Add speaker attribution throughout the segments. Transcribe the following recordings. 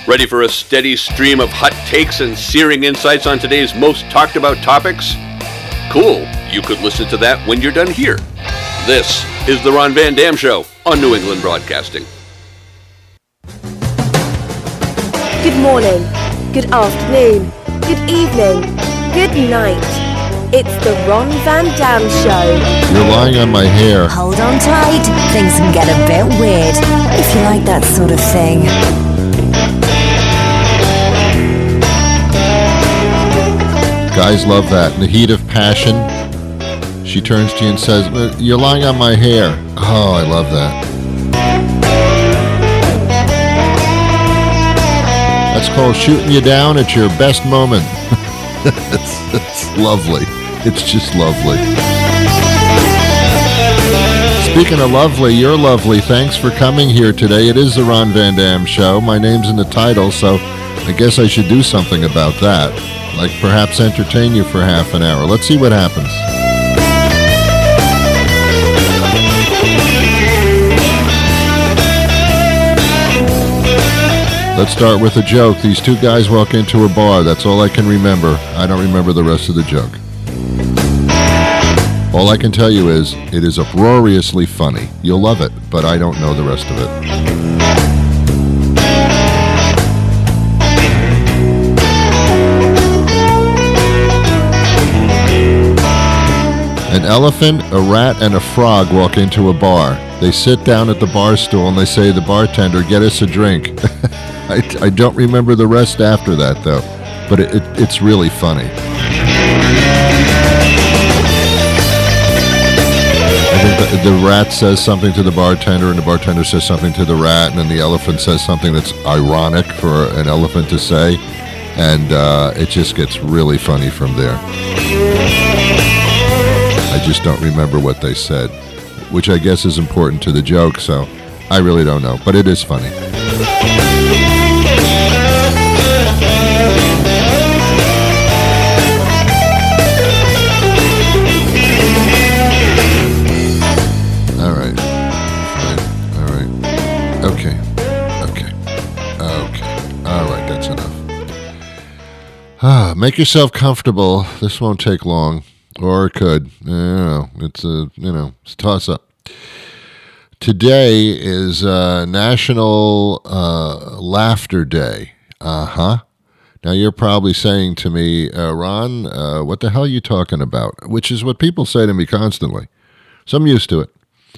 Speaker 1: Ready for a steady stream of hot takes and searing insights on today's most talked about topics? Cool. You could listen to that when you're done here. This is The Ron Van Dam Show on New England Broadcasting.
Speaker 2: Good morning, good afternoon, good evening, good night. It's the Ron Van Dam Show.
Speaker 3: You're lying on my hair.
Speaker 4: Hold on tight. Things can get a bit weird if you like that sort of thing.
Speaker 3: Guys love that. In the heat of passion, she turns to you and says, "You're lying on my hair." Oh, I love that. That's called shooting you down at your best moment. It's lovely. It's just lovely. Speaking of lovely, you're lovely. Thanks for coming here today. It is the Ron Van Dam Show. My name's in the title, so I guess I should do something about that. Like perhaps entertain you for half an hour. Let's see what happens. Let's start with a joke. These two guys walk into a bar. That's all I can remember. I don't remember the rest of the joke. All I can tell you is, it is uproariously funny. You'll love it, but I don't know the rest of it. An elephant, a rat, and a frog walk into a bar. They sit down at the bar stool and they say to the bartender, "Get us a drink." I don't remember the rest after that, though, but it's really funny. I think the rat says something to the bartender, and the bartender says something to the rat, and then the elephant says something that's ironic for an elephant to say, and it just gets really funny from there. I just don't remember what they said, which I guess is important to the joke, so I really don't know, but it is funny. Make yourself comfortable. This won't take long, or it could. It's a toss-up. Today is National Laughter Day. Now you're probably saying to me, Ron, what the hell are you talking about? Which is what people say to me constantly. So I'm used to it.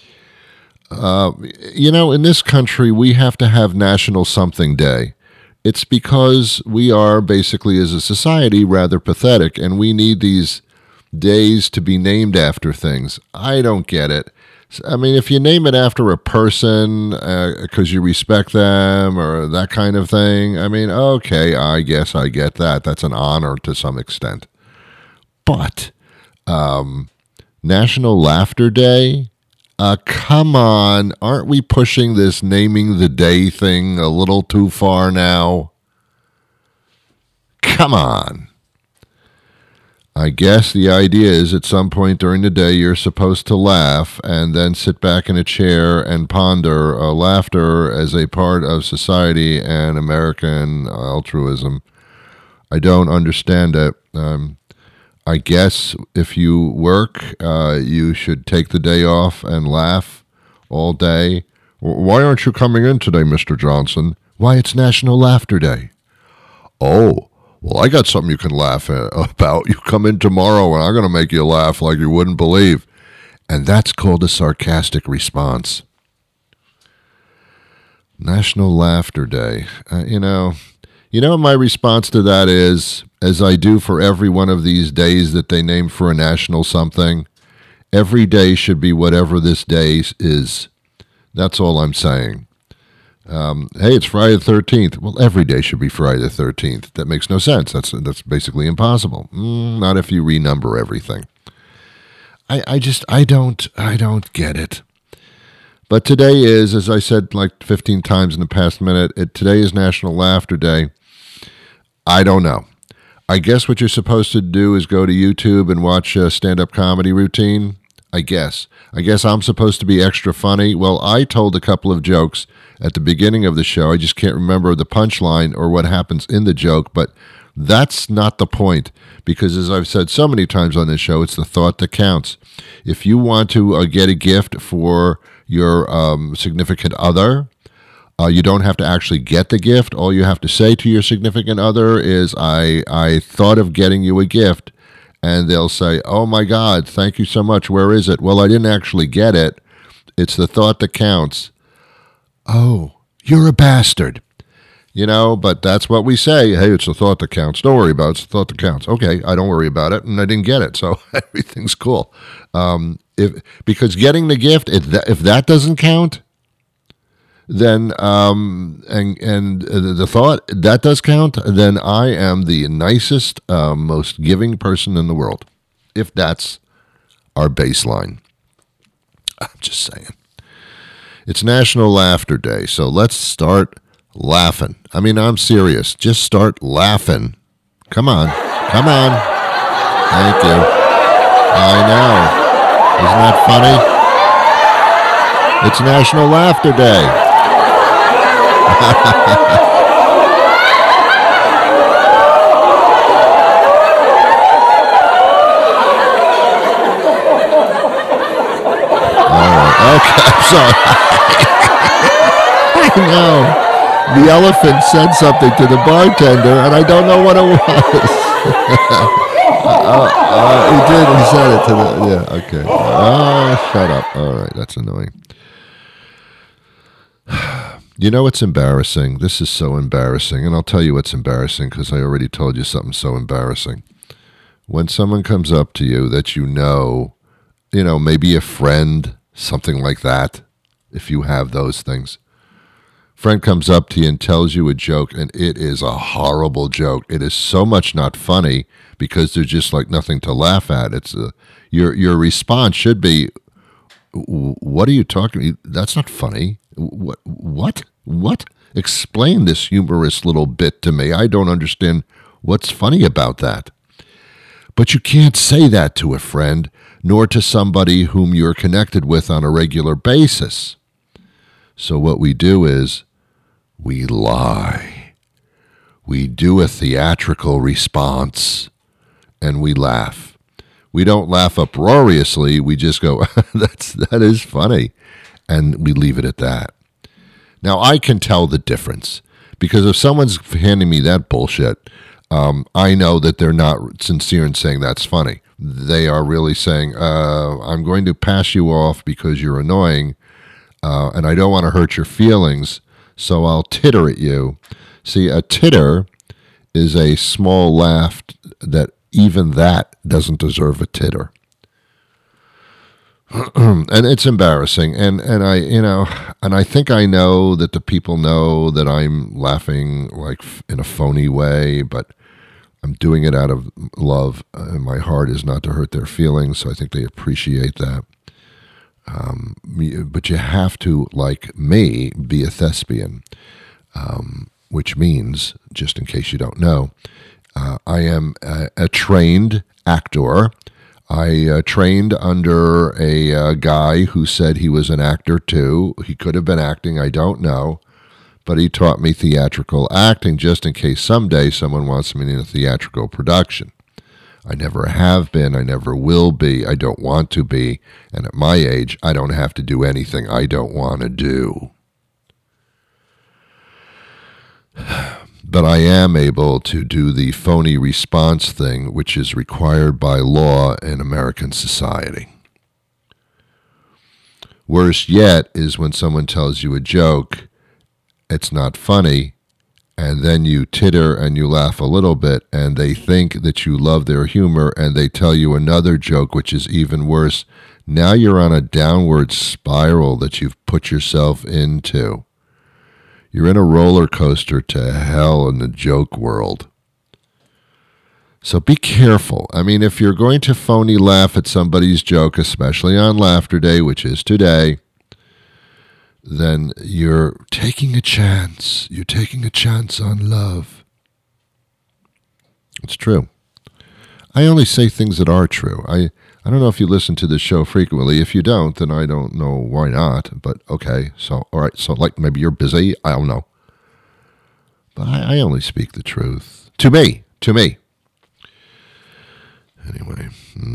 Speaker 3: In this country, we have to have National Something Day. It's because we are basically, as a society, rather pathetic, and we need these days to be named after things. I don't get it. I mean, if you name it after a person because you respect them or that kind of thing, I mean, okay, I guess I get that. That's an honor to some extent. But National Laughter Day? Come on, aren't we pushing this naming the day thing a little too far now? Come on. I guess the idea is at some point during the day you're supposed to laugh and then sit back in a chair and ponder laughter as a part of society and American altruism. I don't understand it. I guess if you work, you should take the day off and laugh all day. Why aren't you coming in today, Mr. Johnson? Why, it's National Laughter Day. Oh, well, I got something you can laugh about. You come in tomorrow and I'm going to make you laugh like you wouldn't believe. And that's called a sarcastic response. National Laughter Day. You know what my response to that is, as I do for every one of these days that they name for a national something? Every day should be whatever this day is. That's all I'm saying. Hey, it's Friday the 13th. Well, every day should be Friday the 13th. That makes no sense. That's basically impossible. Not if you renumber everything. I don't get it. But today is, as I said like 15 times in the past minute, today is National Laughter Day. I don't know. I guess what you're supposed to do is go to YouTube and watch a stand-up comedy routine. I guess I'm supposed to be extra funny. Well, I told a couple of jokes at the beginning of the show. I just can't remember the punchline or what happens in the joke, but that's not the point, because as I've said so many times on this show, it's the thought that counts. If you want to get a gift for your significant other, you don't have to actually get the gift. All you have to say to your significant other is, I thought of getting you a gift. And they'll say, oh, my God, thank you so much. Where is it? Well, I didn't actually get it. It's the thought that counts. Oh, you're a bastard. But that's what we say. Hey, it's the thought that counts. Don't worry about it. It's the thought that counts. Okay, I don't worry about it, and I didn't get it, so everything's cool. Because getting the gift, if that doesn't count, then and the thought that does count, then I am the nicest, most giving person in the world, if that's our baseline. I'm just saying. It's National Laughter Day, so let's start laughing. I mean, I'm serious. Just start laughing. Come on. Thank you. I know. Isn't that funny? It's National Laughter Day. All right. Okay, I'm sorry. I know. The elephant said something to the bartender, and I don't know what it was. He did. He said it to the... Yeah, okay. Oh, shut up. All right, that's annoying. It's embarrassing. This is so embarrassing. And I'll tell you what's embarrassing, because I already told you something so embarrassing. When someone comes up to you that maybe a friend, something like that, if you have those things. Friend comes up to you and tells you a joke, and it is a horrible joke. It is so much not funny because there's just like nothing to laugh at. Your response should be, what are you talking about? That's not funny. What? Explain this humorous little bit to me. I don't understand what's funny about that. But you can't say that to a friend, nor to somebody whom you're connected with on a regular basis. So what we do is we lie. We do a theatrical response, and we laugh. We don't laugh uproariously. We just go, that is funny. And we leave it at that. Now, I can tell the difference, because if someone's handing me that bullshit, I know that they're not sincere in saying that's funny. They are really saying, I'm going to pass you off because you're annoying, and I don't want to hurt your feelings, so I'll titter at you. See, a titter is a small laugh that even that doesn't deserve a titter. And it's embarrassing, and I think I know that the people know that I'm laughing like in a phony way, but I'm doing it out of love, and my heart is not to hurt their feelings, so I think they appreciate that. But you have to, like me, be a thespian, which means, just in case you don't know, I am a trained actor. I trained under a guy who said he was an actor too. He could have been acting, I don't know. But he taught me theatrical acting just in case someday someone wants me in a theatrical production. I never have been, I never will be, I don't want to be, and at my age, I don't have to do anything I don't want to do. But I am able to do the phony response thing, which is required by law in American society. Worse yet is when someone tells you a joke, it's not funny, and then you titter and you laugh a little bit, and they think that you love their humor, and they tell you another joke, which is even worse. Now you're on a downward spiral that you've put yourself into. You're in a roller coaster to hell in the joke world. So be careful. I mean, if you're going to phony laugh at somebody's joke, especially on Laughter Day, which is today, then you're taking a chance. You're taking a chance on love. It's true. I only say things that are true. I I don't know if you listen to this show frequently. If you don't, then I don't know why not. But okay, so all right, so like maybe you're busy. I don't know. But I only speak the truth. To me. Anyway.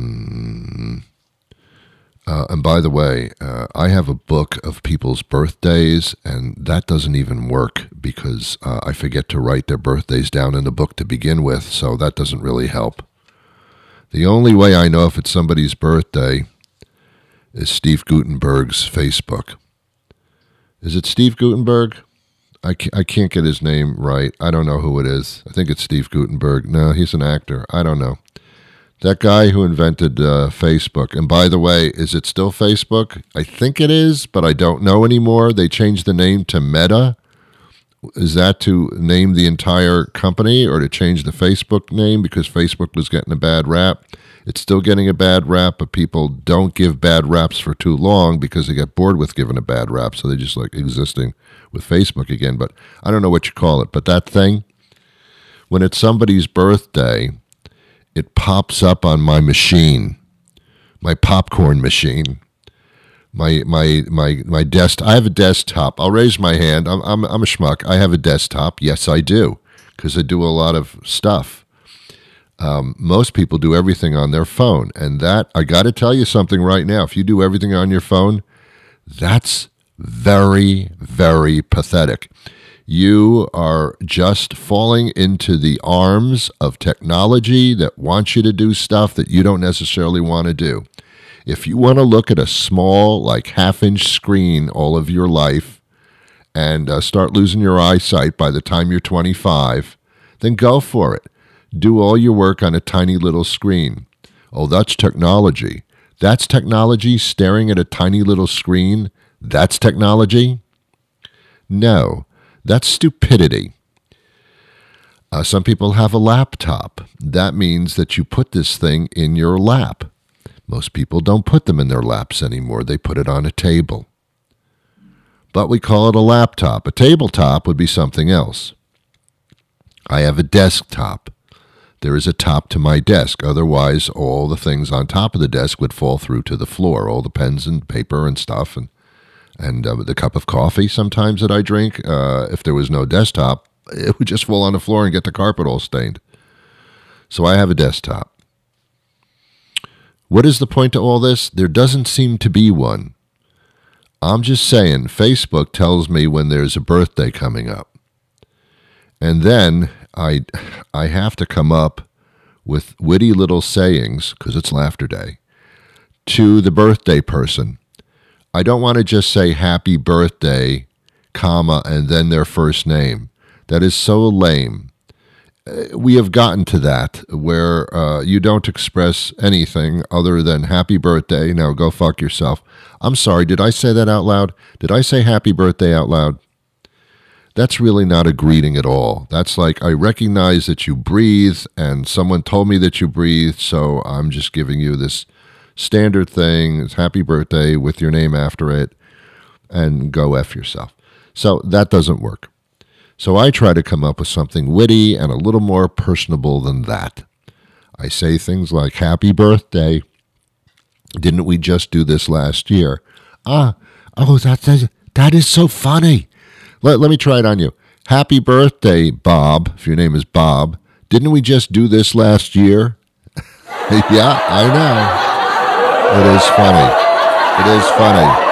Speaker 3: And by the way, I have a book of people's birthdays, and that doesn't even work because I forget to write their birthdays down in the book to begin with, so that doesn't really help. The only way I know if it's somebody's birthday is Steve Gutenberg's Facebook. Is it Steve Gutenberg? I can't get his name right. I don't know who it is. I think it's Steve Gutenberg. No, he's an actor. I don't know. That guy who invented Facebook. And by the way, is it still Facebook? I think it is, but I don't know anymore. They changed the name to Meta. Is that to name the entire company or to change the Facebook name because Facebook was getting a bad rap? It's still getting a bad rap, but people don't give bad raps for too long because they get bored with giving a bad rap, so they just like existing with Facebook again. But I don't know what you call it. But that thing, when it's somebody's birthday, it pops up on my machine, my popcorn machine, my desk. I have a desktop. I'll raise my hand. I'm a schmuck. I have a desktop. Yes, I do, because I do a lot of stuff. Most people do everything on their phone, and that I got to tell you something right now. If you do everything on your phone, that's very, very pathetic. You are just falling into the arms of technology that wants you to do stuff that you don't necessarily want to do. If you want to look at a small, like half-inch screen all of your life and start losing your eyesight by the time you're 25, then go for it. Do all your work on a tiny little screen. Oh, that's technology. That's technology, staring at a tiny little screen. That's technology? No. That's stupidity. Some people have a laptop. That means that you put this thing in your lap. Most people don't put them in their laps anymore. They put it on a table. But we call it a laptop. A tabletop would be something else. I have a desktop. There is a top to my desk. Otherwise, all the things on top of the desk would fall through to the floor. All the pens and paper and stuff and the cup of coffee sometimes that I drink, if there was no desktop, it would just fall on the floor and get the carpet all stained. So I have a desktop. What is the point to all this? There doesn't seem to be one. I'm just saying, Facebook tells me when there's a birthday coming up. And then I have to come up with witty little sayings, because it's laughter day, to the birthday person. I don't want to just say happy birthday, comma, and then their first name. That is so lame. We have gotten to that where you don't express anything other than happy birthday. Now go fuck yourself. I'm sorry, did I say that out loud? Did I say happy birthday out loud? That's really not a greeting at all. That's like, I recognize that you breathe, and someone told me that you breathe, so I'm just giving you this standard thing. It's happy birthday with your name after it, and go F yourself. So that doesn't work. So I try to come up with something witty and a little more personable than that. I say things like, happy birthday. Didn't we just do this last year? That is so funny. Let me try it on you. Happy birthday, Bob, if your name is Bob. Didn't we just do this last year? Yeah, I know. It is funny. It is funny.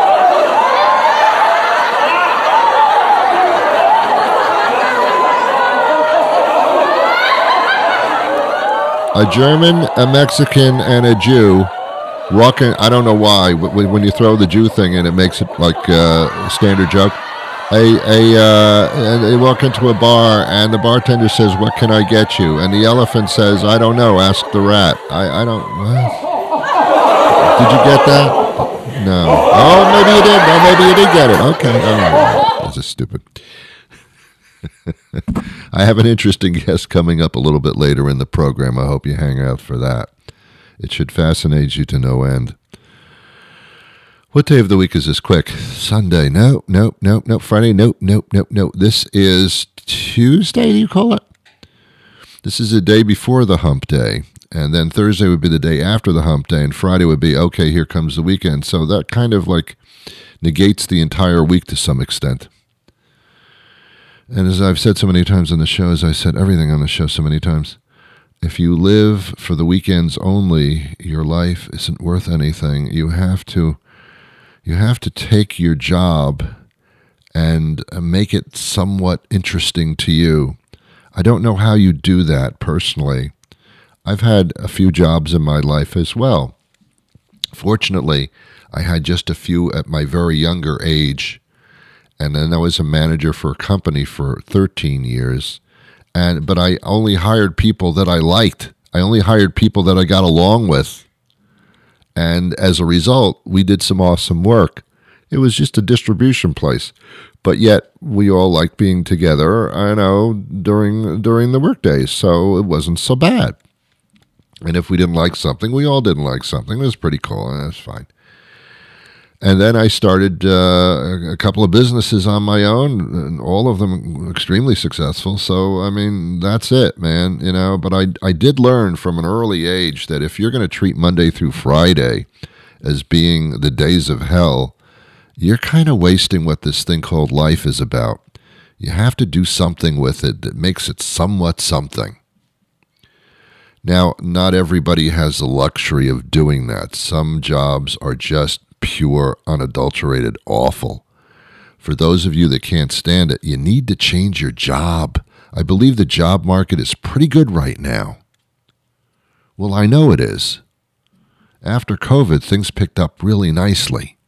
Speaker 3: A German, a Mexican, and a Jew walking. I don't know why. When you throw the Jew thing in, it makes it like a standard joke. And they walk into a bar, and the bartender says, "What can I get you?" And the elephant says, "I don't know. Ask the rat." I don't. What? Did you get that? No. Oh, maybe you did. No, maybe you did get it. Okay. Oh, this is stupid. I have an interesting guest coming up a little bit later in the program. I hope you hang out for that. It should fascinate you to no end. What day of the week is this? Quick. Sunday. No. Friday. No. This is Tuesday, do you call it? This is the day before the hump day. And then Thursday would be the day after the hump day, and Friday would be, okay, here comes the weekend. So that kind of like negates the entire week to some extent. And as I've said so many times on the show, as I said everything on the show so many times, if you live for the weekends only, your life isn't worth anything. You have to take your job and make it somewhat interesting to you. I don't know how you do that personally. I've had a few jobs in my life as well. Fortunately, I had just a few at my very younger age, and then I was a manager for a company for 13 years. But I only hired people that I liked. I only hired people that I got along with. And as a result, we did some awesome work. It was just a distribution place. But yet, we all liked being together, during the work days. So it wasn't so bad. And if we didn't like something, we all didn't like something. It was pretty cool, and that's fine. And then I started a couple of businesses on my own, and all of them extremely successful. So, I mean, that's it, man, But I did learn from an early age that if you're going to treat Monday through Friday as being the days of hell, you're kind of wasting what this thing called life is about. You have to do something with it that makes it somewhat something. Now, not everybody has the luxury of doing that. Some jobs are just pure, unadulterated awful. For those of you that can't stand it, you need to change your job. I believe the job market is pretty good right now. Well, I know it is. After COVID, things picked up really nicely.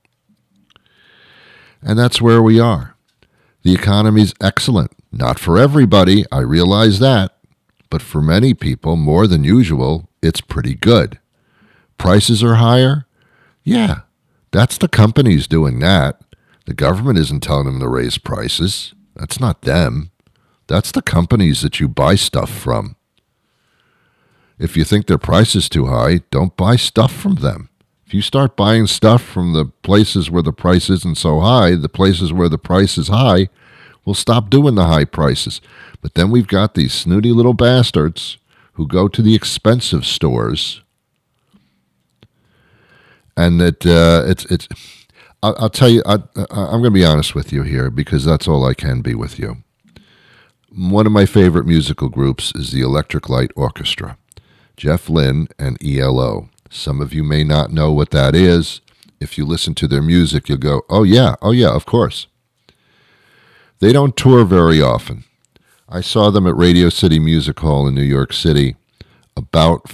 Speaker 3: And that's where we are. The economy's excellent. Not for everybody, I realize that. But for many people, more than usual, it's pretty good. Prices are higher? Yeah, that's the companies doing that. The government isn't telling them to raise prices. That's not them. That's the companies that you buy stuff from. If you think their price is too high, don't buy stuff from them. If you start buying stuff from the places where the price isn't so high, the places where the price is high, we'll stop doing the high prices. But then we've got these snooty little bastards who go to the expensive stores, and that I'll tell you, I'm going to be honest with you here because that's all I can be with you. One of my favorite musical groups is the Electric Light Orchestra, Jeff Lynne and ELO. Some of you may not know what that is. If you listen to their music, you'll go, oh yeah, of course. They don't tour very often. I saw them at Radio City Music Hall in New York City about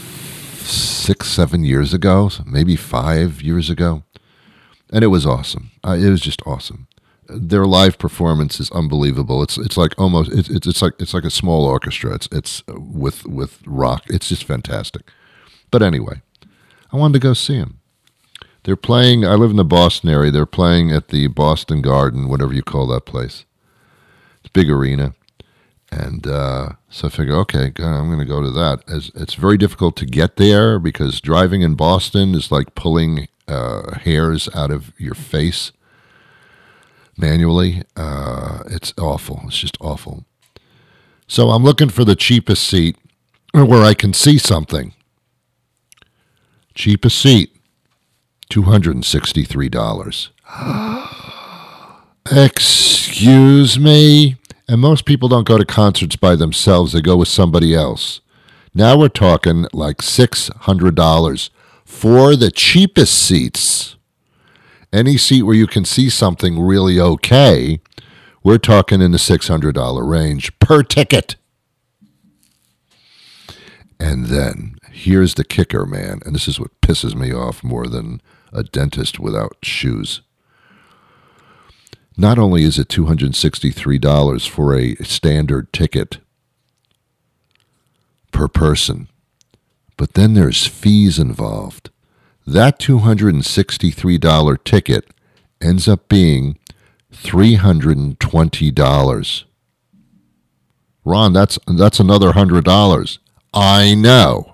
Speaker 3: 6-7 years ago, maybe 5 years ago, and it was awesome. It was just awesome. Their live performance is unbelievable. It's like almost it's like a small orchestra. It's with rock. It's just fantastic. But anyway, I wanted to go see them. They're playing. I live in the Boston area. They're playing at the Boston Garden, whatever you call that place. It's a big arena. And so I figure, okay, I'm going to go to that. It's very difficult to get there because driving in Boston is like pulling hairs out of your face manually. It's awful. It's just awful. So I'm looking for the cheapest seat where I can see something. Cheapest seat, $263. Excuse me? And most people don't go to concerts by themselves. They go with somebody else. Now we're talking like $600 for the cheapest seats. Any seat where you can see something really okay, we're talking in the $600 range per ticket. And then, here's the kicker, man, and this is what pisses me off more than a dentist without shoes. Not only is it $263 for a standard ticket per person, but then there's fees involved. That $263 ticket ends up being $320. Ron, that's another $100. I know.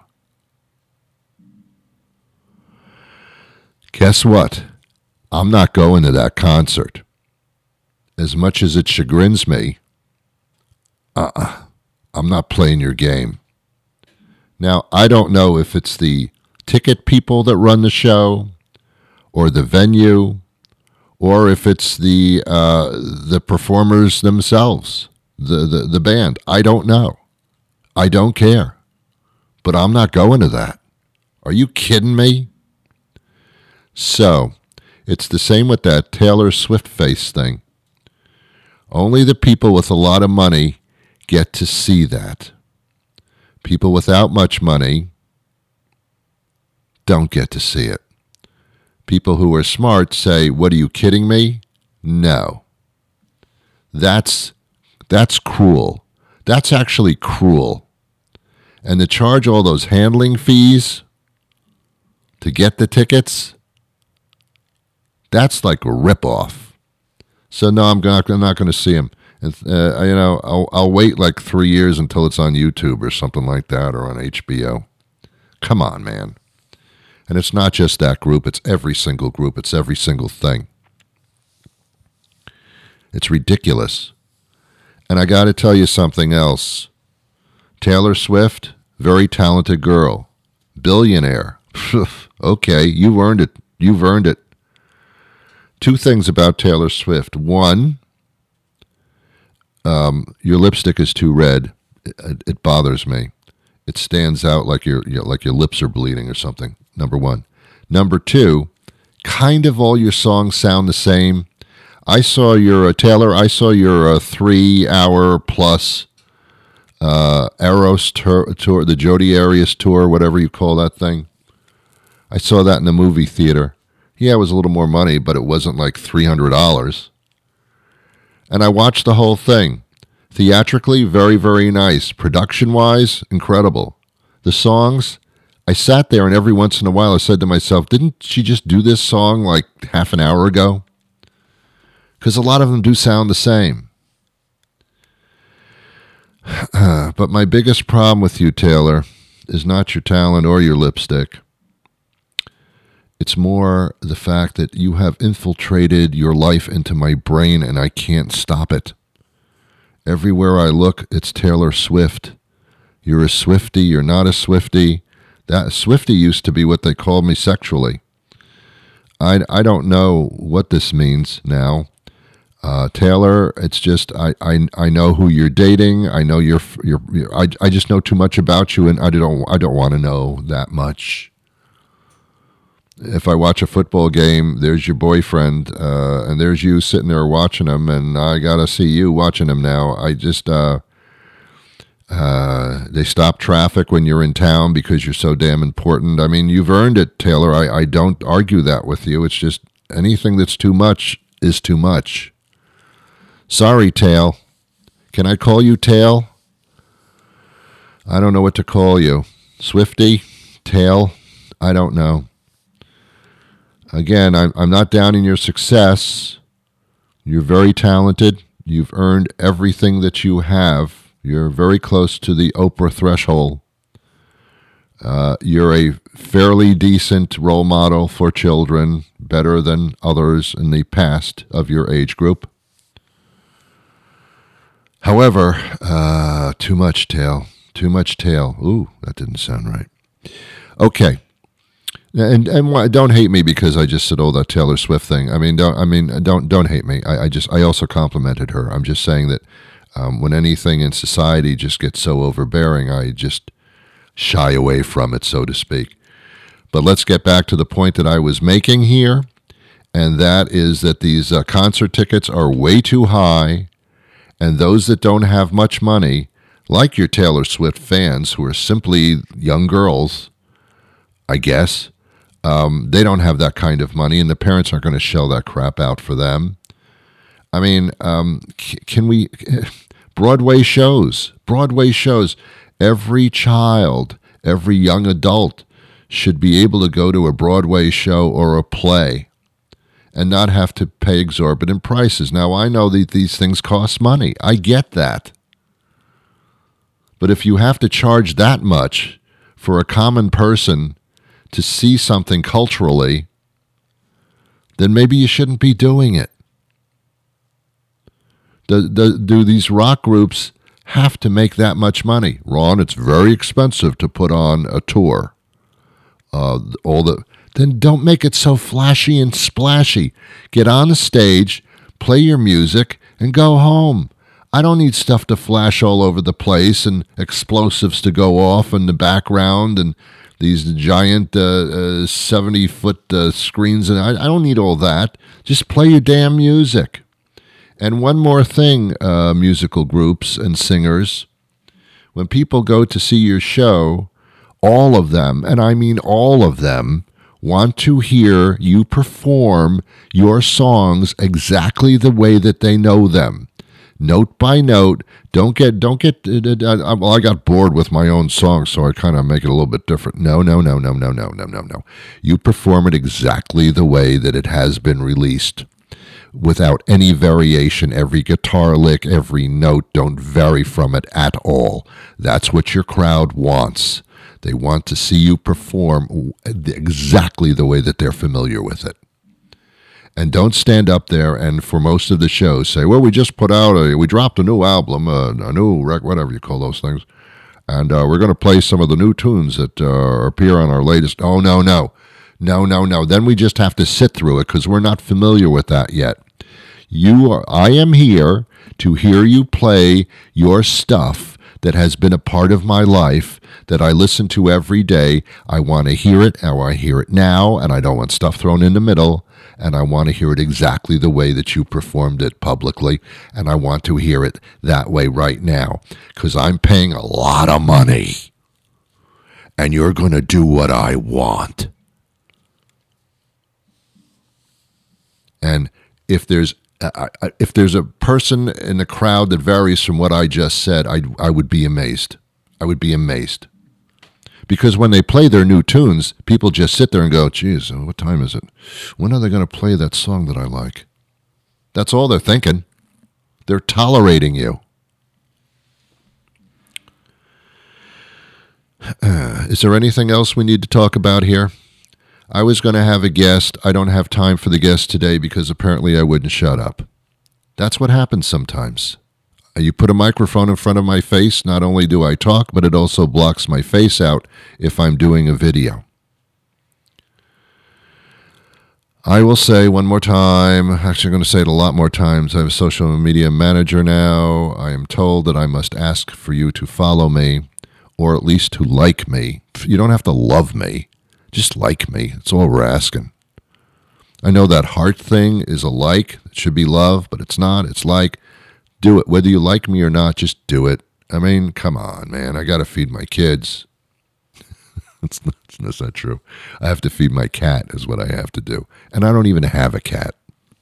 Speaker 3: Guess what? I'm not going to that concert. As much as it chagrins me, I'm not playing your game. Now, I don't know if it's the ticket people that run the show or the venue or if it's the performers themselves, the band. I don't know. I don't care. But I'm not going to that. Are you kidding me? So, it's the same with that Taylor Swift face thing. Only the people with a lot of money get to see that. People without much money don't get to see it. People who are smart say, "What, are you kidding me?" No. That's cruel. That's actually cruel. And to charge all those handling fees to get the tickets, that's like a ripoff. So no, I'm not going to see him. And, I'll wait like 3 years until it's on YouTube or something like that, or on HBO. Come on, man. And it's not just that group. It's every single group. It's every single thing. It's ridiculous. And I got to tell you something else. Taylor Swift, very talented girl. Billionaire. Okay, you've earned it. You've earned it. Two things about Taylor Swift. One, your lipstick is too red. It bothers me. It stands out like your lips are bleeding or something. Number one. Number two, kind of all your songs sound the same. I saw your Taylor. I saw your 3-hour plus Eros tour, the Jodi Arias tour, whatever you call that thing. I saw that in the movie theater. Yeah, it was a little more money, but it wasn't like $300. And I watched the whole thing. Theatrically, very, very nice. Production-wise, incredible. The songs, I sat there and every once in a while I said to myself, didn't she just do this song like half an hour ago? Because a lot of them do sound the same. But my biggest problem with you, Taylor, is not your talent or your lipstick. It's more the fact that you have infiltrated your life into my brain and I can't stop it. Everywhere I look, it's Taylor Swift. You're a Swiftie, you're not a Swiftie. That Swiftie used to be what they called me sexually. I don't know what this means now. Taylor, it's just I know who you're dating. I know I just know too much about you, and I don't want to know that much. If I watch a football game, there's your boyfriend, and there's you sitting there watching him, and I gotta see you watching him now. I just they stop traffic when you're in town because you're so damn important. I mean, you've earned it, Taylor. I don't argue that with you. It's just anything that's too much is too much. Sorry, Tail. Can I call you Tail? I don't know what to call you. Swiftie? Tail? I don't know. Again, I'm not downing your success. You're very talented. You've earned everything that you have. You're very close to the Oprah threshold. You're a fairly decent role model for children, better than others in the past of your age group. However, too much tail. Too much tail. Ooh, that didn't sound right. Okay. And don't hate me because I just said, oh, that Taylor Swift thing. Don't hate me. I also complimented her. I'm just saying that when anything in society just gets so overbearing, I just shy away from it, so to speak. But let's get back to the point that I was making here, and that is that these concert tickets are way too high, and those that don't have much money, like your Taylor Swift fans, who are simply young girls, I guess, they don't have that kind of money, and the parents aren't going to shell that crap out for them. I mean, can we... Broadway shows. Every child, every young adult should be able to go to a Broadway show or a play and not have to pay exorbitant prices. Now, I know that these things cost money. I get that. But if you have to charge that much for a common person to see something culturally, then maybe you shouldn't be doing it. Do these rock groups have to make that much money. Ron, it's very expensive to put on a tour. Then don't make it so flashy and splashy. Get on the stage, play your music, and go home. I don't need stuff to flash all over the place and explosives to go off in the background and these giant 70-foot screens. And I don't need all that. Just play your damn music. And one more thing, musical groups and singers. When people go to see your show, all of them, and I mean all of them, want to hear you perform your songs exactly the way that they know them. Note by note. Don't get. I got bored with my own song, so I kind of make it a little bit different. No. You perform it exactly the way that it has been released, without any variation. Every guitar lick, every note, don't vary from it at all. That's what your crowd wants. They want to see you perform exactly the way that they're familiar with it. And don't stand up there and for most of the shows say, well, we just we dropped a new album, a new record, whatever you call those things, and we're going to play some of the new tunes that appear on our latest. Oh, no. Then we just have to sit through it because we're not familiar with that yet. I am here to hear you play your stuff that has been a part of my life, that I listen to every day. I want to hear it, or I hear it now, and I don't want stuff thrown in the middle, and I want to hear it exactly the way that you performed it publicly, and I want to hear it that way right now, because I'm paying a lot of money, and you're going to do what I want. And if there's a person in the crowd that varies from what I just said, I would be amazed. I would be amazed. Because when they play their new tunes, people just sit there and go, geez, what time is it? When are they going to play that song that I like? That's all they're thinking. They're tolerating you. Is there anything else we need to talk about here? I was going to have a guest. I don't have time for the guest today because apparently I wouldn't shut up. That's what happens sometimes. You put a microphone in front of my face, not only do I talk, but it also blocks my face out if I'm doing a video. I will say one more time, actually I'm going to say it a lot more times, I'm a social media manager now. I am told that I must ask for you to follow me, or at least to like me. You don't have to love me. Just like me. That's all we're asking. I know that heart thing is a like. It should be love, but it's not. It's like. Do it. Whether you like me or not, just do it. I mean, come on, man. I got to feed my kids. That's not true. I have to feed my cat is what I have to do. And I don't even have a cat.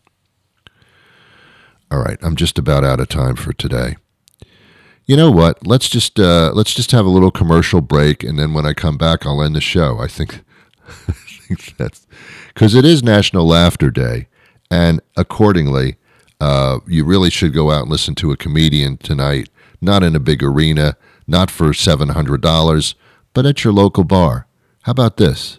Speaker 3: All right. I'm just about out of time for today. You know what? Let's just have a little commercial break, and then when I come back, I'll end the show. I think that's because it is National Laughter Day, and accordingly, you really should go out and listen to a comedian tonight. Not in a big arena, not for $700, but at your local bar. How about this?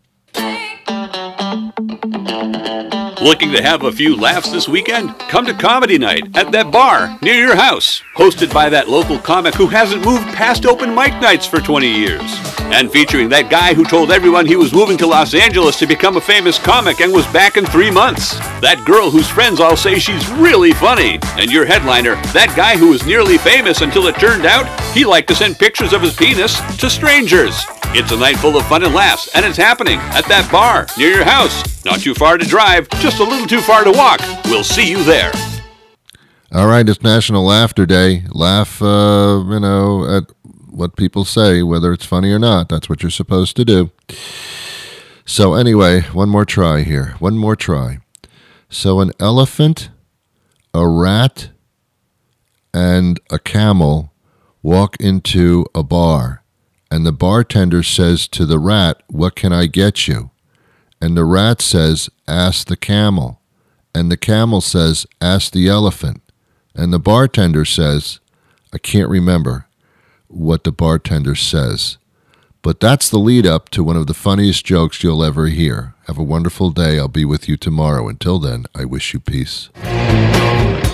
Speaker 1: Looking to have a few laughs this weekend? Come to Comedy Night at that bar near your house. Hosted by that local comic who hasn't moved past open mic nights for 20 years. And featuring that guy who told everyone he was moving to Los Angeles to become a famous comic and was back in 3 months. That girl whose friends all say she's really funny. And your headliner, that guy who was nearly famous until it turned out he liked to send pictures of his penis to strangers. It's a night full of fun and laughs, and it's happening at that bar near your house. Not too far to drive, just a little too far to walk. We'll see you there.
Speaker 3: All right, it's National Laughter Day. Laugh, at what people say, whether it's funny or not. That's what you're supposed to do. So anyway, one more try here. One more try. So an elephant, a rat, and a camel walk into a bar. And the bartender says to the rat, "What can I get you?" And the rat says, "Ask the camel." And the camel says, "Ask the elephant." And the bartender says, I can't remember what the bartender says. But that's the lead up to one of the funniest jokes you'll ever hear. Have a wonderful day. I'll be with you tomorrow. Until then, I wish you peace.